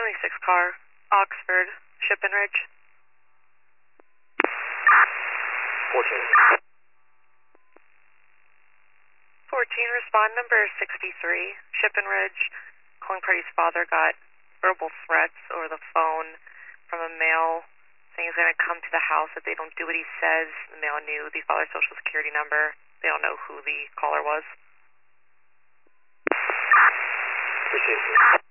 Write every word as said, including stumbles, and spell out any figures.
seventy-six car, Oxford, Shippen Ridge. fourteen. fourteen, respond number sixty-three, Shippen Ridge. Calling party's father got verbal threats over the phone from a male saying he's going to come to the house if they don't do what he says. The male knew the father's social security number. They don't know who the caller was. Appreciate it.